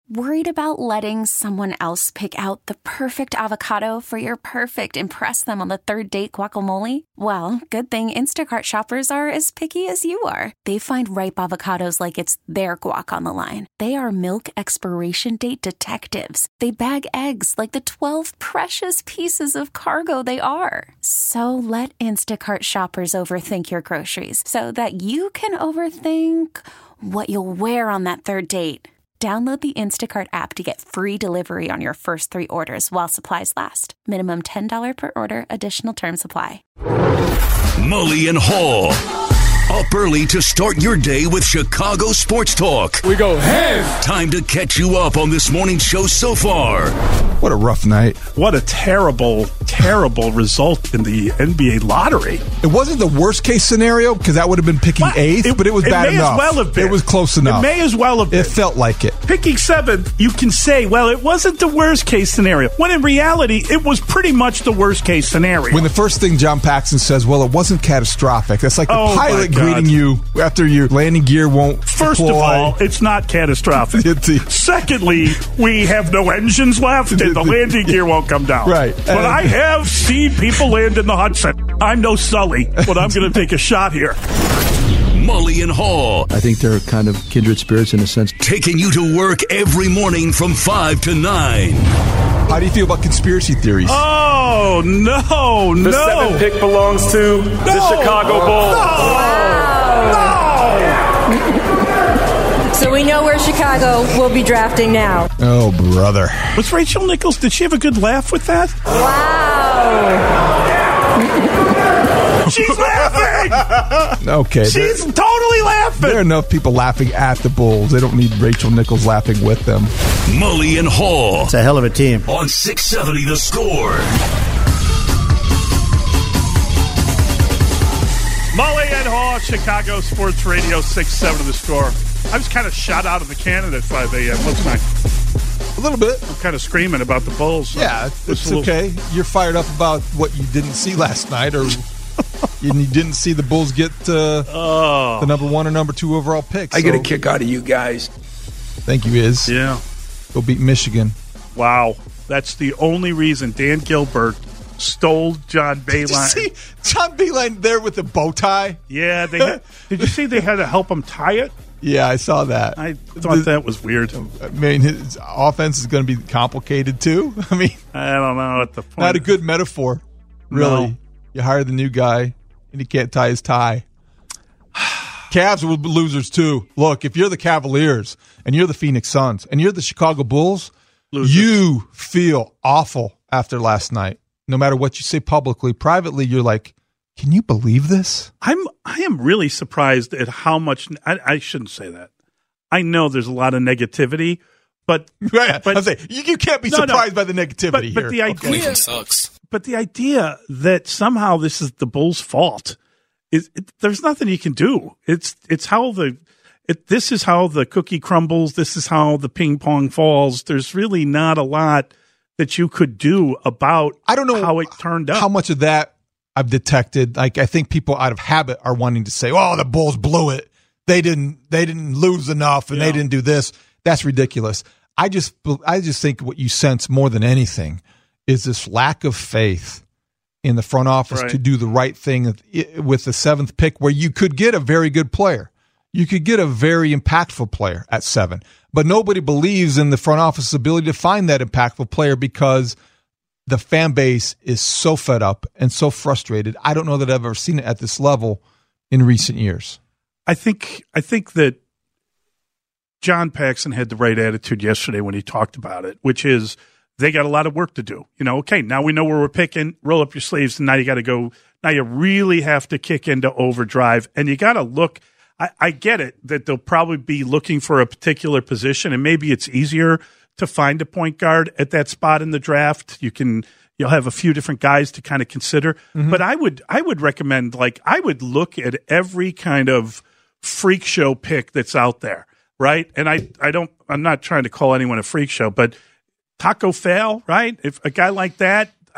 Worried about letting someone else pick out the perfect avocado for your perfect impress them on the third date guacamole? Well, good thing Instacart shoppers are as picky as you are. They find ripe avocados like it's their guac on the line. They are milk expiration date detectives. They bag eggs like the 12 precious pieces of cargo they are. So let Instacart shoppers overthink your groceries so that you can overthink what you'll wear on that third date. Download the Instacart app to get free delivery on your first 3 orders while supplies last. Minimum $10 per order. Additional terms apply. Mully and Haw. Up early to start your day with Chicago Sports Talk. We go ham. Time to catch you up on this morning's show so far. What a rough night. What a terrible, terrible result in the NBA lottery. It wasn't the worst case scenario because that would have been picking 8th, but it was bad enough. It may as well have been. It was close enough. It may as well have been. It felt like it. Picking 7th, you can say, well, it wasn't the worst case scenario. When in reality, it was pretty much the worst case scenario. When the first thing John Paxson says, well, it wasn't catastrophic. That's like the pilot greeting you after your landing gear won't First deploy. of all, it's not catastrophic. Secondly, we have no engines left and the landing gear won't come down. Right. But I have seen people land in the Hudson. I'm no Sully, but I'm going to take a shot here. Mully and Haw. I think they're kind of kindred spirits in a sense. Taking you to work every morning from 5 to 9. How do you feel about conspiracy theories? Oh, no. The 7th pick belongs to the Chicago Bulls. So we know where Chicago will be drafting now. Oh, brother. Was Rachel Nichols, did she have a good laugh with that? Wow. She's laughing! Okay. She's totally laughing! There are enough people laughing at the Bulls. They don't need Rachel Nichols laughing with them. Mully and Haw. It's a hell of a team. On 670 The Score. Mully and Haw, Chicago Sports Radio, 670 The Score. I was kind of shot out of the cannon at 5 a.m. What's next? A little bit. I'm kind of screaming about the Bulls. Yeah, it's okay. You're fired up about what you didn't see last night, or you didn't see the Bulls get the number 1 or number 2 overall pick. I get a kick out of you guys. Thank you, Iz. Yeah. Go beat Michigan. Wow. That's the only reason Dan Gilbert stole John Beilein. Did you see John Beilein there with the bow tie? Yeah. Did you see they had to help him tie it? Yeah, I saw that. I thought that was weird. I mean, his offense is going to be complicated, too. I mean, I don't know at the point. Not a good metaphor, really. No. You hire the new guy, and he can't tie his tie. Cavs were losers, too. Look, if you're the Cavaliers, and you're the Phoenix Suns, and you're the Chicago Bulls, you feel awful after last night. No matter what you say publicly, privately, you're like, can you believe this? I am really surprised at how much I shouldn't say that. I know there's a lot of negativity, but I'm saying, you can't be surprised by the negativity but here. The idea Cleveland sucks. But the idea that somehow this is the Bulls' fault there's nothing you can do. This is how the cookie crumbles. This is how the ping pong falls. There's really not a lot that you could do about I don't know how it turned out. How much of that I've detected. Like, I think people out of habit are wanting to say, "Oh, the Bulls blew it. They didn't lose enough, and they didn't do this." That's ridiculous. I just think what you sense more than anything is this lack of faith in the front office to do the right thing with the 7th pick, where you could get a very good player. You could get a very impactful player at 7, but nobody believes in the front office's ability to find that impactful player because the fan base is so fed up and so frustrated. I don't know that I've ever seen it at this level in recent years. I think that John Paxson had the right attitude yesterday when he talked about it, which is they got a lot of work to do. Okay, now we know where we're picking. Roll up your sleeves, and now you got to go. Now you really have to kick into overdrive, and you got to look. I get it that they'll probably be looking for a particular position, and maybe it's easier to find a point guard at that spot in the draft. You'll have a few different guys to kind of consider. Mm-hmm. But I would recommend, I would look at every kind of freak show pick that's out there, right? And I'm not trying to call anyone a freak show, but Taco Fall, right? If a guy like that,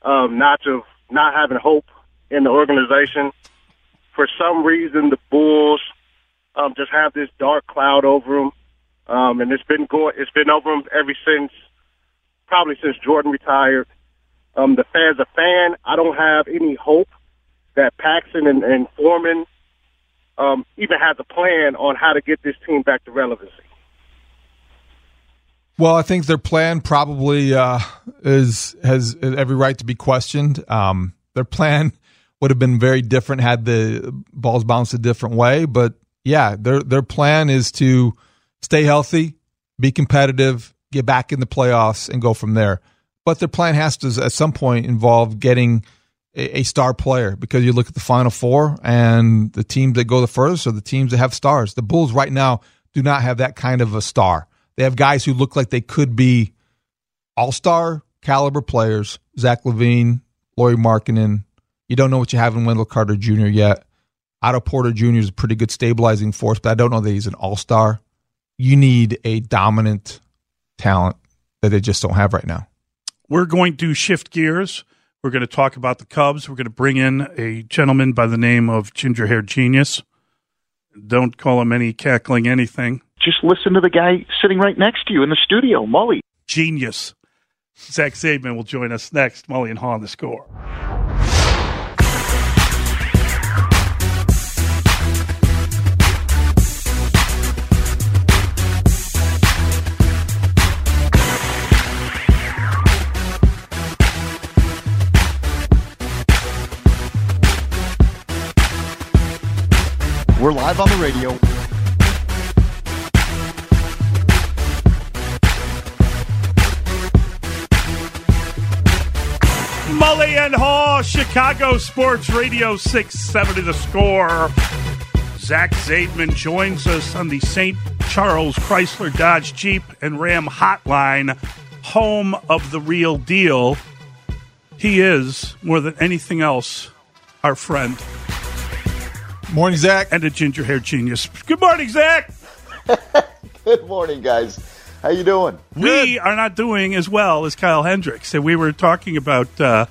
not having hope in the organization. For some reason, the Bulls just have this dark cloud over them, and it's been over them probably since Jordan retired. As a fan, I don't have any hope that Paxson and Foreman even has a plan on how to get this team back to relevancy. Well, I think their plan probably has every right to be questioned. Their plan would have been very different had the balls bounced a different way. But yeah, their plan is to stay healthy, be competitive, get back in the playoffs, and go from there. But their plan has to, at some point, involve getting a star player, because you look at the Final Four and the teams that go the furthest are the teams that have stars. The Bulls right now do not have that kind of a star. They have guys who look like they could be all-star caliber players. Zach LaVine, Lauri Markkanen. You don't know what you have in Wendell Carter Jr. yet. Otto Porter Jr. is a pretty good stabilizing force, but I don't know that he's an all-star. You need a dominant talent that they just don't have right now. We're going to shift gears. We're going to talk about the Cubs. We're going to bring in a gentleman by the name of Ginger Hair Genius. Don't call him any cackling anything. Just listen to the guy sitting right next to you in the studio, Mully. Genius. Zach Zaidman will join us next. Mully and Haw on The Score. We're live on the radio. Mully and Haw, Chicago Sports Radio 670 The Score. Zach Zaidman joins us on the St. Charles Chrysler Dodge Jeep and Ram hotline, home of the real deal. He is, more than anything else, our friend. Morning, Zach. And a ginger hair genius. Good morning, Zach. Good morning, guys. How you doing? We are not doing as well as Kyle Hendricks. And we were talking about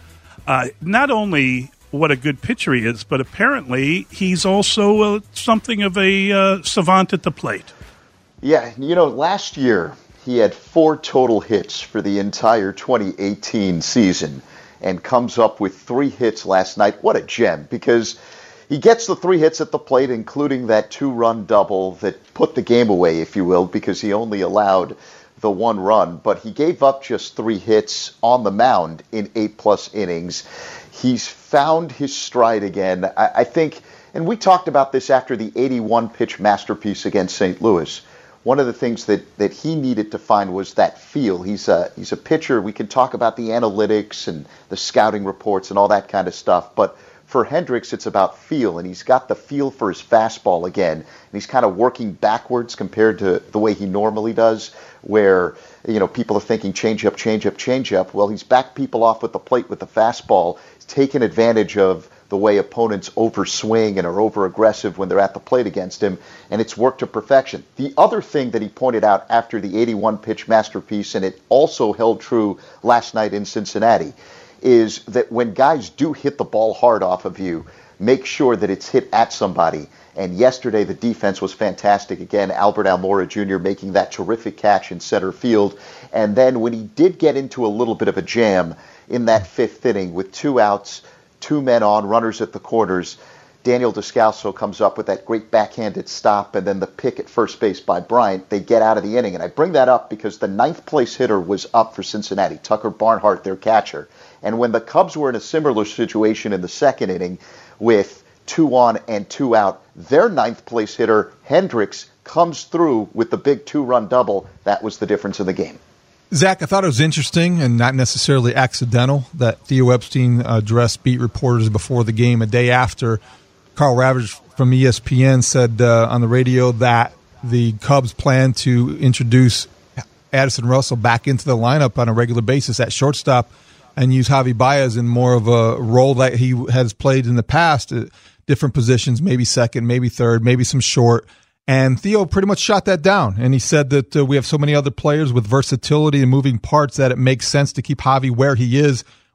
not only what a good pitcher he is, but apparently he's also something of a savant at the plate. Yeah, last year he had 4 total hits for the entire 2018 season and comes up with 3 hits last night. What a gem, because he gets the 3 hits at the plate, including that 2-run double that put the game away, if you will, because he only allowed the 1 run. But he gave up just 3 hits on the mound in 8+ innings. He's found his stride again. I think, and we talked about this after the 81-pitch masterpiece against St. Louis. One of the things that he needed to find was that feel. He's a pitcher. We can talk about the analytics and the scouting reports and all that kind of stuff, but for Hendricks, it's about feel, and he's got the feel for his fastball again. And he's kind of working backwards compared to the way he normally does, where people are thinking changeup, changeup, changeup. Well, he's backed people off with the plate with the fastball. He's taken advantage of the way opponents overswing and are over-aggressive when they're at the plate against him, and it's worked to perfection. The other thing that he pointed out after the 81-pitch masterpiece, and it also held true last night in Cincinnati, is that when guys do hit the ball hard off of you, make sure that it's hit at somebody. And yesterday the defense was fantastic again. Albert Almora Jr. making that terrific catch in center field. And then when he did get into a little bit of a jam in that 5th inning with 2 outs, 2 men on, runners at the corners, Daniel Descalso comes up with that great backhanded stop and then the pick at first base by Bryant. They get out of the inning. And I bring that up because the 9th place hitter was up for Cincinnati, Tucker Barnhart, their catcher. And when the Cubs were in a similar situation in the 2nd inning with 2 on and 2 out, their 9th place hitter, Hendricks, comes through with the big 2-run double. That was the difference in the game. Zach, I thought it was interesting and not necessarily accidental that Theo Epstein addressed beat reporters before the game a day after Carl Ravage from ESPN said on the radio that the Cubs plan to introduce Addison Russell back into the lineup on a regular basis at shortstop and use Javi Baez in more of a role that he has played in the past, different positions, maybe second, maybe third, maybe some short. And Theo pretty much shot that down. And he said that we have so many other players with versatility and moving parts that it makes sense to keep Javi where he is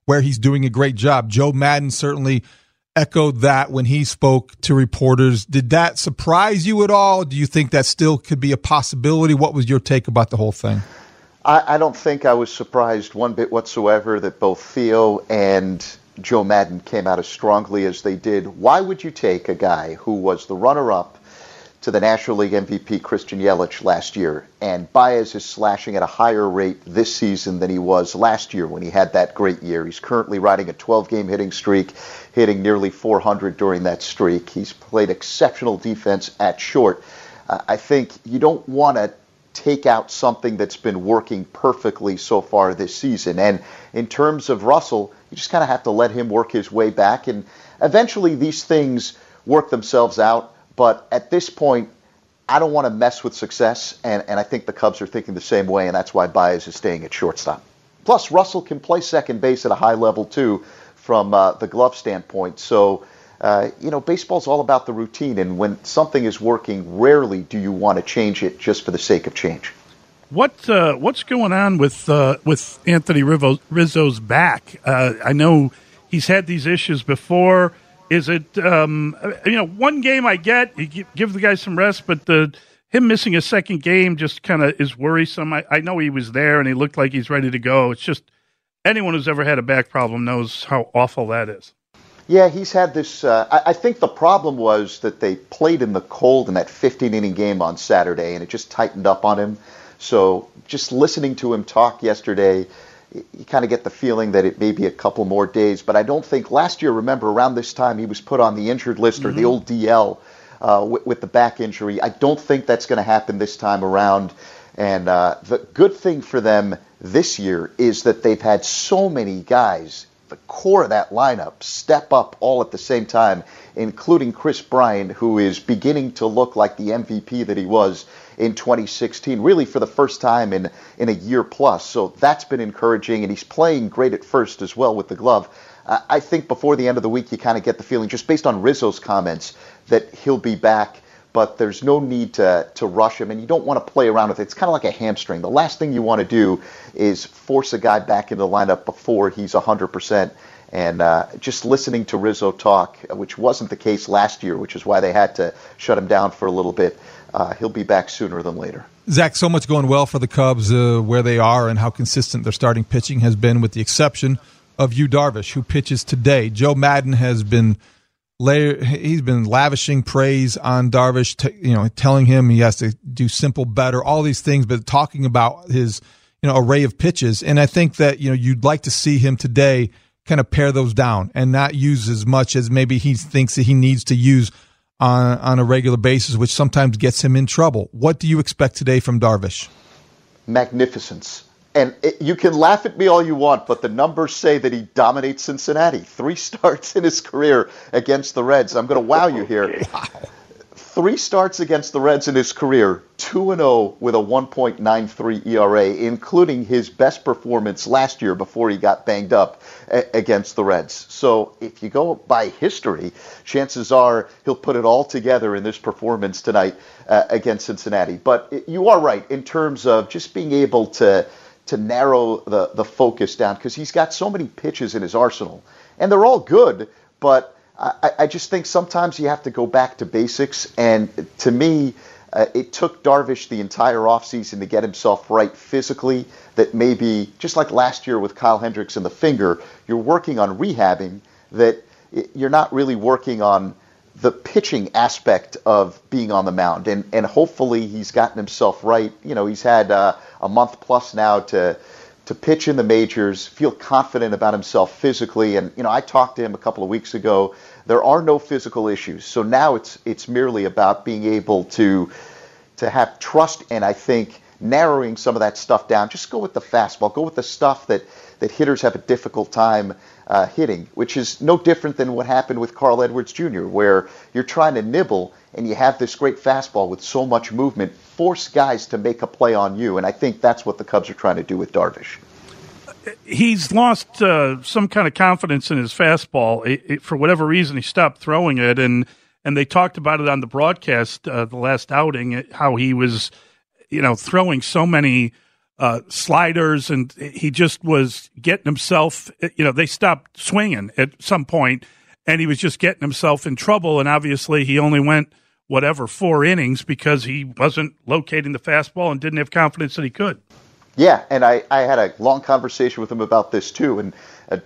where he's doing a great job. Joe Maddon certainly echoed that when he spoke to reporters. Did that surprise you at all? Do you think that still could be a possibility? What was your take about the whole thing? I don't think I was surprised one bit whatsoever that both Theo and Joe Maddon came out as strongly as they did. Why would you take a guy who was the runner-up to the National League MVP Christian Yelich last year, and Baez is slashing at a higher rate this season than he was last year when he had that great year? He's currently riding a 12-game hitting streak, hitting nearly 400 during that streak. He's played exceptional defense at short. I think you don't want to take out something that's been working perfectly so far this season. And in terms of Russell, you just kind of have to let him work his way back. And eventually these things work themselves out. But at this point, I don't want to mess with success. And I think the Cubs are thinking the same way. And that's why Baez is staying at shortstop. Plus, Russell can play second base at a high level, too, from the glove standpoint. So, baseball's all about the routine, and when something is working, rarely do you want to change it just for the sake of change. What's going on with Anthony Rizzo's back? I know he's had these issues before. Is it one game I get, you give the guy some rest, but him missing a second game just kind of is worrisome. I know he was there and he looked like he's ready to go. It's just anyone who's ever had a back problem knows how awful that is. Yeah, he's had this. I think the problem was that they played in the cold in that 15-inning game on Saturday, and it just tightened up on him. So just listening to him talk yesterday, you kind of get the feeling that it may be a couple more days. But I don't think last year, remember, around this time, he was put on the injured list or the old DL with the back injury. I don't think that's going to happen this time around. And the good thing for them this year is that they've had so many guys, the core of that lineup, step up all at the same time, including Chris Bryant, who is beginning to look like the MVP that he was in 2016, really for the first time in a year plus. So that's been encouraging, and he's playing great at first as well with the glove. I think before the end of the week, you kind of get the feeling, just based on Rizzo's comments, that he'll be back, but there's no need to rush him, and you don't want to play around with it. It's kind of like a hamstring. The last thing you want to do is force a guy back into the lineup before he's 100%. And just listening to Rizzo talk, which wasn't the case last year, which is why they had to shut him down for a little bit, he'll be back sooner than later. Zach, so much going well for the Cubs where they are and how consistent their starting pitching has been, with the exception of Yu Darvish, who pitches today. Joe Maddon has been he's been lavishing praise on Darvish, telling him he has to do simple better, all these things, but talking about his array of pitches. And I think that you'd like to see him today kind of pare those down and not use as much as maybe he thinks that he needs to use on a regular basis, which sometimes gets him in trouble. What do you expect today from Darvish? Magnificence. And you can laugh at me all you want, but the numbers say that he dominates Cincinnati. 3 starts in his career against the Reds. I'm going to wow you here. Wow. 3 starts against the Reds in his career, 2-0 with a 1.93 ERA, including his best performance last year before he got banged up against the Reds. So if you go by history, chances are he'll put it all together in this performance tonight against Cincinnati. But you are right in terms of just being able to narrow the focus down, because he's got so many pitches in his arsenal, and they're all good, but I just think sometimes you have to go back to basics, and to me, it took Darvish the entire offseason to get himself right physically, that maybe, just like last year with Kyle Hendricks and the finger, you're working on rehabbing, that you're not really working on the pitching aspect of being on the mound. And hopefully he's gotten himself right. He's had a month plus now to pitch in the majors, feel confident about himself physically. And, I talked to him a couple of weeks ago. There are no physical issues. So now it's merely about being able to have trust, and I think narrowing some of that stuff down. Just go with the fastball. Go with the stuff that hitters have a difficult time hitting, which is no different than what happened with Carl Edwards Jr., where you're trying to nibble and you have this great fastball with so much movement, force guys to make a play on you. And I think that's what the Cubs are trying to do with Darvish. He's lost some kind of confidence in his fastball. For whatever reason, he stopped throwing it, and they talked about it on the broadcast the last outing, how he was, throwing so many sliders, and he just was getting himself, they stopped swinging at some point, and he was just getting himself in trouble. And obviously he only went 4 innings because he wasn't locating the fastball and didn't have confidence that he could. Yeah, and I had a long conversation with him about this too, and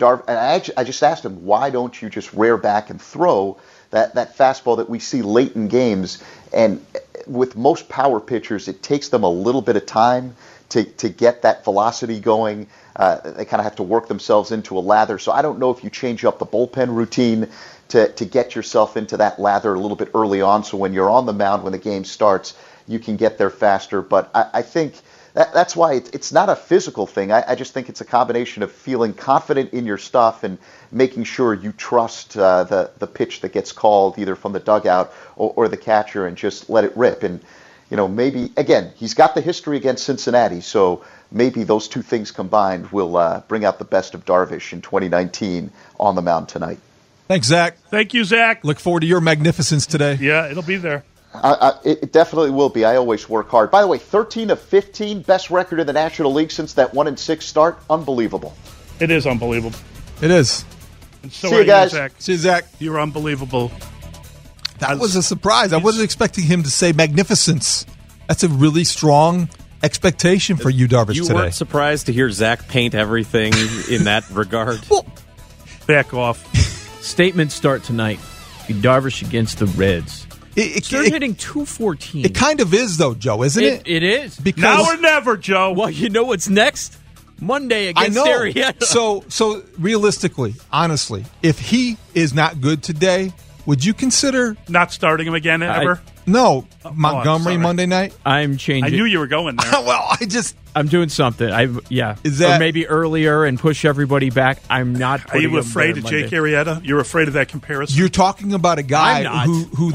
I just asked him, why don't you just rear back and throw that fastball that we see late in games? And with most power pitchers, it takes them a little bit of time to get that velocity going. They kind of have to work themselves into a lather. So I don't know if you change up the bullpen routine to get yourself into that lather a little bit early on, so when you're on the mound, when the game starts, you can get there faster. But I think that's why it's not a physical thing. I just think it's a combination of feeling confident in your stuff and making sure you trust the pitch that gets called either from the dugout or the catcher, and just let it rip. And maybe, again, he's got the history against Cincinnati, so maybe those two things combined will bring out the best of Darvish in 2019 on the mound tonight. Thanks, Zach. Thank you, Zach. Look forward to your magnificence today. Yeah, it'll be there. It definitely will be. I always work hard. By the way, 13 of 15, best record in the National League since that 1-6 start. Unbelievable. It is unbelievable. It is. And so see you guys. Zach. See you, Zach. You're unbelievable. That was a surprise. I wasn't expecting him to say magnificence. That's a really strong expectation for you, Darvish, you today. Weren't surprised to hear Zach paint everything in that regard? Well, back off. Statements start tonight. Darvish against the Reds. They're hitting 214. It kind of is, though, Joe, isn't it? It is. Because now or never, Joe. Well, you know what's next? Monday against Arietta. So realistically, honestly, if he is not good today, would you consider not starting him again ever? No, Montgomery Monday night. I'm changing. I knew you were going there. Well, I'm doing something. Is that, or maybe earlier and push everybody back. I'm not. Are you afraid of Jake Arrieta? You're afraid of that comparison? You're talking about a guy who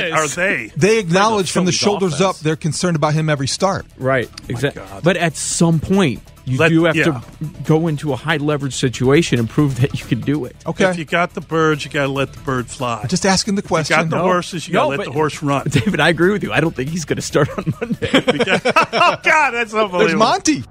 they acknowledge from the shoulders up. They're concerned about him every start. Right. Exactly. But at some point, you do have to go into a high leverage situation and prove that you can do it. Okay. If you got the birds, you got to let the bird fly. I'm just asking the question. If you got the horses, you got to let the horse run. David, I agree with you. I don't think he's going to start on Monday. Oh, God, that's unbelievable. There's Monty.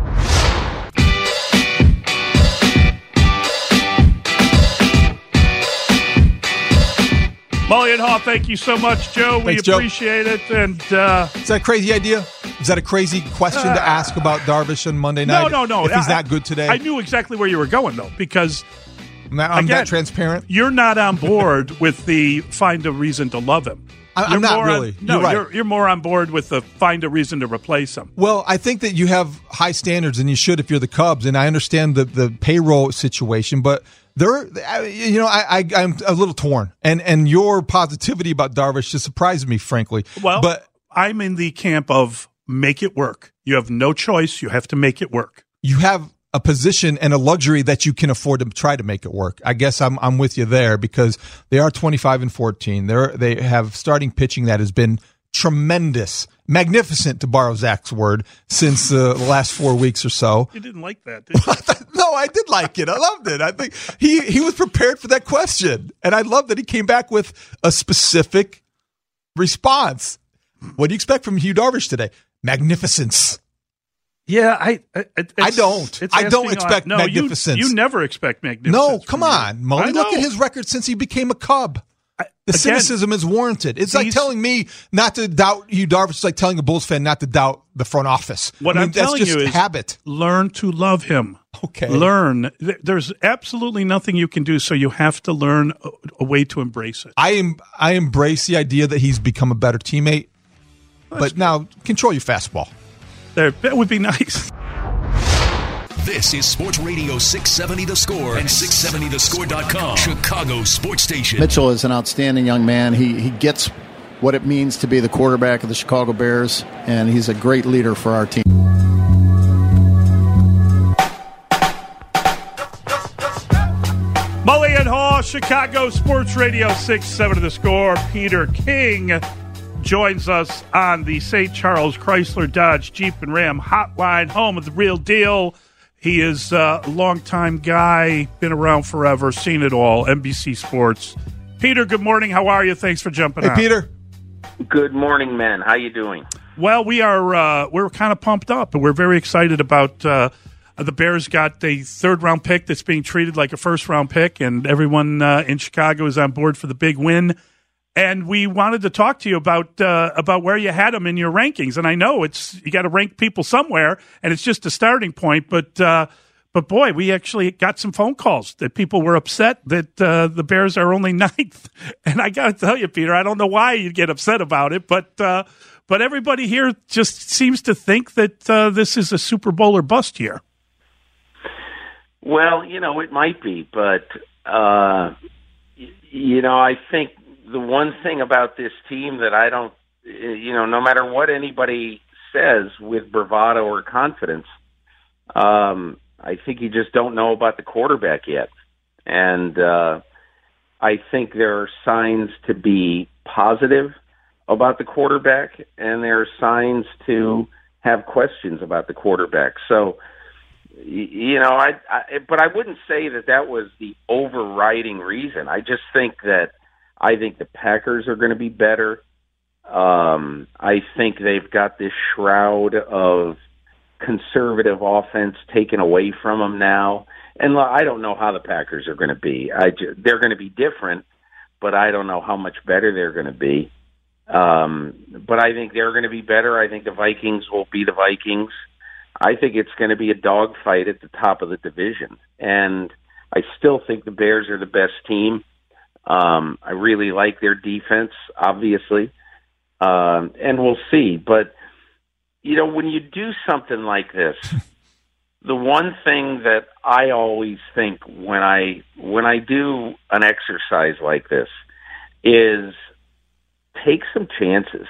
Mully and Haw, thank you so much, Joe. We appreciate it. And is that a crazy idea? Is that a crazy question to ask about Darvish on Monday night? No. If he's not good today? I knew exactly where you were going, though, because I'm that transparent. You're not on board with the find a reason to love him. I'm not really. You're right. You're more on board with the find a reason to replace him. Well, I think that you have high standards, and you should if you're the Cubs. And I understand the payroll situation, but I'm a little torn. And your positivity about Darvish just surprised me, frankly. Well, but I'm in the camp of make it work. You have no choice. You have to make it work. You have a position and a luxury that you can afford to try to make it work. I guess I'm with you there because they are 25-14. They have starting pitching that has been tremendous, magnificent, to borrow Zach's word, since the last 4 weeks or so. You didn't like that, did you? No, I did like it. I loved it. I think he was prepared for that question, and I love that he came back with a specific response. What do you expect from Hugh Darvish today? Magnificence. Yeah, I don't. I don't expect magnificence. You never expect magnificence. No, come on, Mully. Look at his record since he became a Cub. The cynicism is warranted. It's like telling me not to doubt Hugh Darvish. It's like telling a Bulls fan not to doubt the front office. What I'm telling you is habit. Learn to love him. Okay. Learn. There's absolutely nothing you can do, so you have to learn a way to embrace it. I embrace the idea that he's become a better teammate, but now control your fastball. That would be nice. This is Sports Radio 670 The Score and 670thescore.com, Chicago Sports Station. Mitchell is an outstanding young man. He gets what it means to be the quarterback of the Chicago Bears, and he's a great leader for our team. Mully and Haw, Chicago Sports Radio 670 The Score. Peter King joins us on the St. Charles Chrysler Dodge Jeep and Ram hotline, home of the real deal. He is a longtime guy, been around forever, seen it all, NBC Sports. Peter, good morning. How are you? Thanks for jumping on. Hey, Peter. Good morning, man. How you doing? Well, we're kind of pumped up, and we're very excited about the Bears got a third-round pick that's being treated like a first-round pick, and everyone in Chicago is on board for the big win. And we wanted to talk to you about where you had them in your rankings. And I know you got to rank people somewhere, and it's just a starting point. But boy, we actually got some phone calls that people were upset that the Bears are only 9th. And I got to tell you, Peter, I don't know why you'd get upset about it, but everybody here just seems to think that this is a Super Bowl or bust year. Well, it might be, but I think the one thing about this team that I don't, no matter what anybody says with bravado or confidence, I think you just don't know about the quarterback yet. And I think there are signs to be positive about the quarterback, and there are signs to have questions about the quarterback. So, but I wouldn't say that was the overriding reason. I just think that I think the Packers are going to be better. I think they've got this shroud of conservative offense taken away from them now. And I don't know how the Packers are going to be. They're going to be different, but I don't know how much better they're going to be. But I think they're going to be better. I think the Vikings will be the Vikings. I think it's going to be a dogfight at the top of the division. And I still think the Bears are the best team. I really like their defense, obviously, and we'll see. But, when you do something like this, the one thing that I always think when I do an exercise like this is take some chances,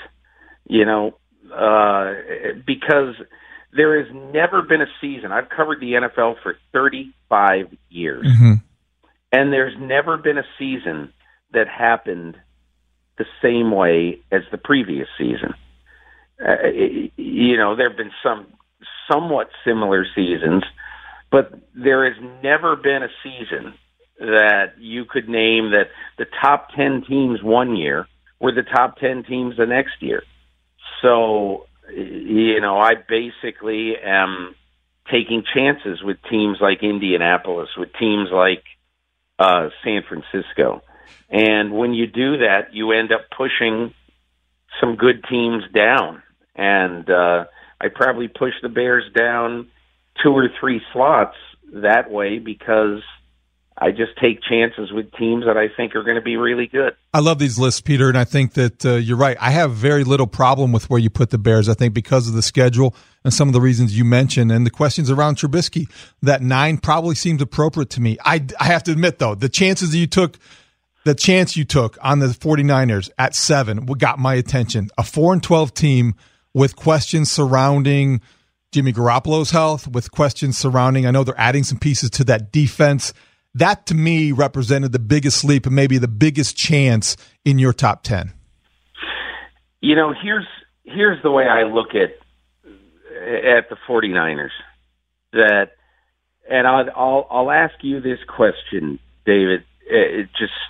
because there has never been a season. I've covered the NFL for 35 years. Mm-hmm. And there's never been a season that happened the same way as the previous season. There have been some somewhat similar seasons, but there has never been a season that you could name that the top 10 teams one year were the top 10 teams the next year. So, I basically am taking chances with teams like Indianapolis, with teams like San Francisco. And when you do that, you end up pushing some good teams down. And I probably push the Bears down 2 or 3 slots that way because I just take chances with teams that I think are going to be really good. I love these lists, Peter, and I think that you're right. I have very little problem with where you put the Bears. I think because of the schedule and some of the reasons you mentioned and the questions around Trubisky, that 9 probably seems appropriate to me. I have to admit, though, the chance you took on the 49ers at 7 got my attention. A 4-12 team with questions surrounding Jimmy Garoppolo's health, with questions surrounding, I know they're adding some pieces to that defense. That, to me, represented the biggest leap and maybe the biggest chance in your top 10. Here's the way I look at the 49ers. And I'll ask you this question, David. I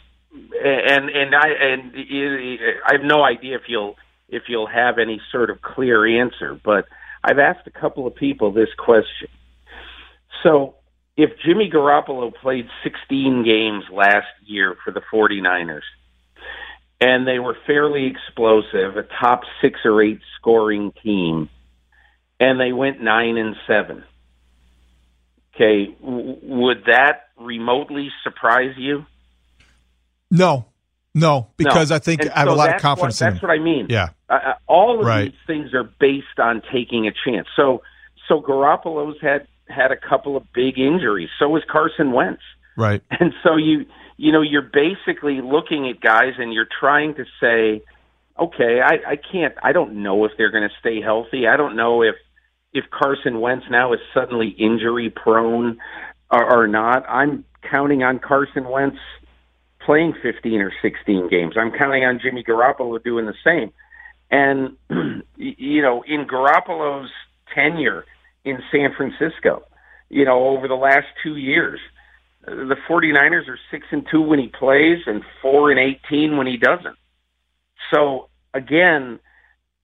have no idea if you'll have any sort of clear answer, but I've asked a couple of people this question. So, if Jimmy Garoppolo played 16 games last year for the 49ers, and they were fairly explosive, a top 6 or 8 scoring team, and they went 9-7, okay, would that remotely surprise you? No, because I think I have a lot of confidence in him. That's what I mean. Yeah. All of these things are based on taking a chance. So Garoppolo's had a couple of big injuries. So was Carson Wentz. Right. And so you're basically looking at guys and you're trying to say, okay, I don't know if they're going to stay healthy. I don't know if Carson Wentz now is suddenly injury prone or not. I'm counting on Carson Wentz playing 15 or 16 games. I'm counting on Jimmy Garoppolo doing the same. And, in Garoppolo's tenure in San Francisco, over the last 2 years, the 49ers are 6-2 when he plays and 4-18 when he doesn't. So again,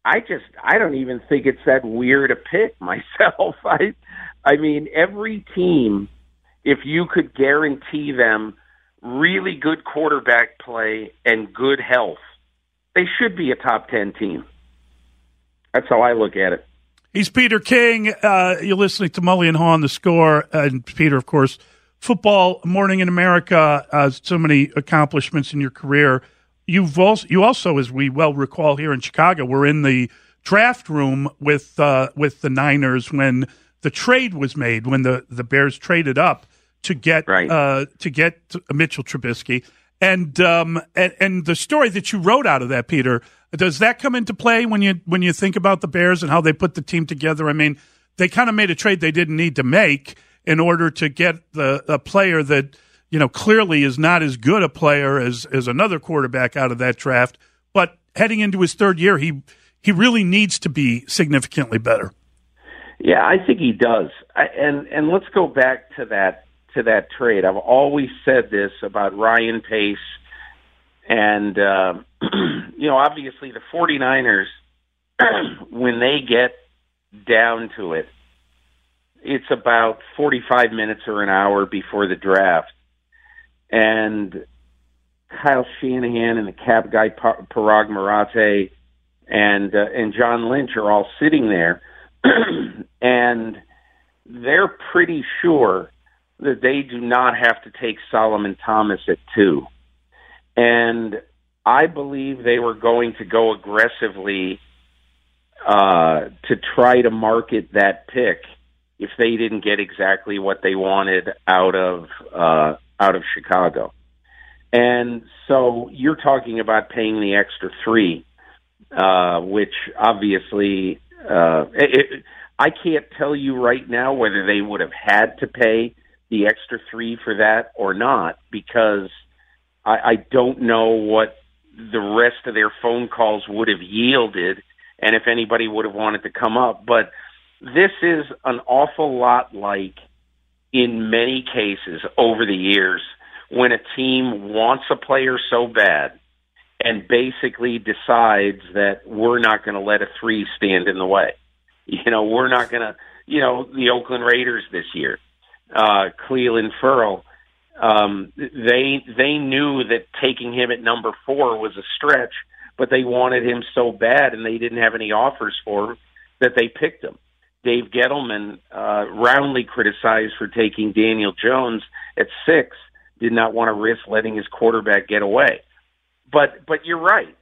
I don't even think it's that weird a pick myself. I mean, every team, if you could guarantee them really good quarterback play and good health, they should be a top 10 team. That's how I look at it. He's Peter King. You're listening to Mully and Haw on The Score. And Peter, of course, Football Morning in America, so many accomplishments in your career. You also, as we well recall here in Chicago, were in the draft room with the Niners when the trade was made, when the Bears traded up to get Mitchell Trubisky. And the story that you wrote out of that, Peter, does that come into play when you think about the Bears and how they put the team together? I mean, they kind of made a trade they didn't need to make in order to get a player that, clearly is not as good a player as another quarterback out of that draft. But heading into his third year, he really needs to be significantly better. Yeah, I think he does. And let's go back to that trade. I've always said this about Ryan Pace. And, obviously the 49ers, when they get down to it, it's about 45 minutes or an hour before the draft. And Kyle Shanahan and the cap guy, Parag Marathe, and John Lynch are all sitting there. And they're pretty sure that they do not have to take Solomon Thomas at 2. And I believe they were going to go aggressively to try to market that pick if they didn't get exactly what they wanted out of Chicago. And so you're talking about paying the extra 3, which obviously I can't tell you right now whether they would have had to pay the extra 3 for that or not, because I don't know what the rest of their phone calls would have yielded and if anybody would have wanted to come up. But this is an awful lot like, in many cases over the years, when a team wants a player so bad and basically decides that we're not going to let a 3 stand in the way. We're not going to, the Oakland Raiders this year, Cleveland Ferrell, they knew that taking him at number 4 was a stretch, but they wanted him so bad and they didn't have any offers for him that they picked him. Dave Gettleman, roundly criticized for taking Daniel Jones at 6, did not want to risk letting his quarterback get away. But you're right.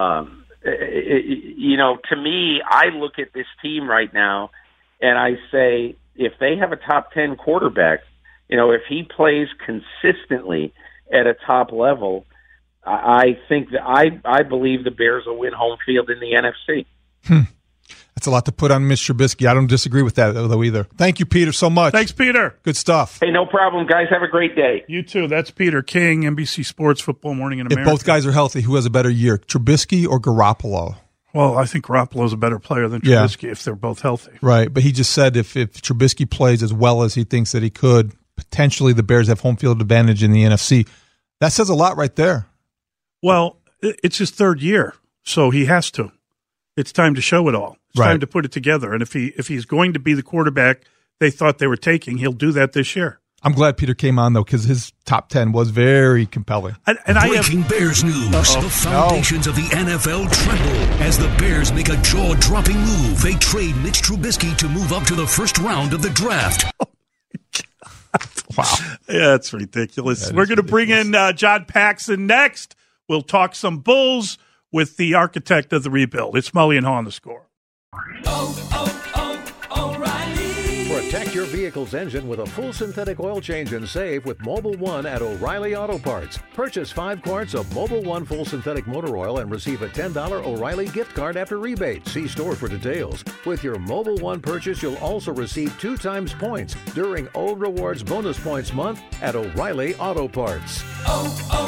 To me, I look at this team right now and I say, if they have a top 10 quarterback, if he plays consistently at a top level, I think that I believe the Bears will win home field in the NFC. That's a lot to put on Mr. Trubisky. I don't disagree with that, though, either. Thank you, Peter, so much. Thanks, Peter. Good stuff. Hey, no problem, guys. Have a great day. You too. That's Peter King, NBC Sports Football Morning in America. If both guys are healthy, who has a better year, Trubisky or Garoppolo? Well, I think Garoppolo's a better player than Trubisky if they're both healthy. Right, but he just said if Trubisky plays as well as he thinks that he could, potentially the Bears have home field advantage in the NFC. That says a lot right there. Well, it's his third year, so he has to. It's time to show it all. It's time to put it together. And if he's going to be the quarterback they thought they were taking, he'll do that this year. I'm glad Peter came on, though, because his top 10 was very compelling. Breaking Bears news. The foundations of the NFL tremble as the Bears make a jaw-dropping move. They trade Mitch Trubisky to move up to the first round of the draft. Wow. Yeah, that's ridiculous. We're going to bring in John Paxson next. We'll talk some Bulls with the architect of the rebuild. It's Mully and Haw on The Score. Protect your vehicle's engine with a full synthetic oil change and save with Mobil 1 at O'Reilly Auto Parts. Purchase 5 quarts of Mobil 1 full synthetic motor oil and receive a $10 O'Reilly gift card after rebate. See store for details. With your Mobil 1 purchase, you'll also receive 2 times points during O Rewards Bonus Points Month at O'Reilly Auto Parts.